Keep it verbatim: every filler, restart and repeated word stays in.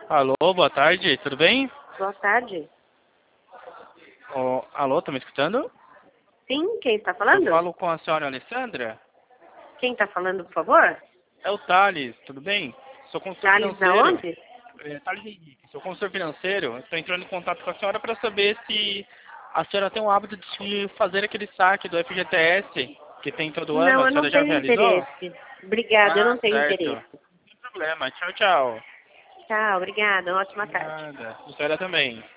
Alô, boa tarde, tudo bem? Boa tarde. Oh, alô, tá me escutando? Sim, quem está Eu falando? falo com a senhora Alessandra? Quem está falando, por favor? É o Thales, tudo bem? Sou consultor Thales da financeiro. onde? É, Thales Henrique, sou consultor financeiro. Estou entrando em contato com a senhora para saber se a senhora tem o hábito de fazer aquele saque do F G T S que tem todo ano. Não, A eu não senhora já tenho realizou? interesse. Obrigada, eu Ah, não tenho certo. interesse. Sem problema. Tchau, tchau. Tchau, obrigada. Uma ótima tarde. Nada. A senhora também.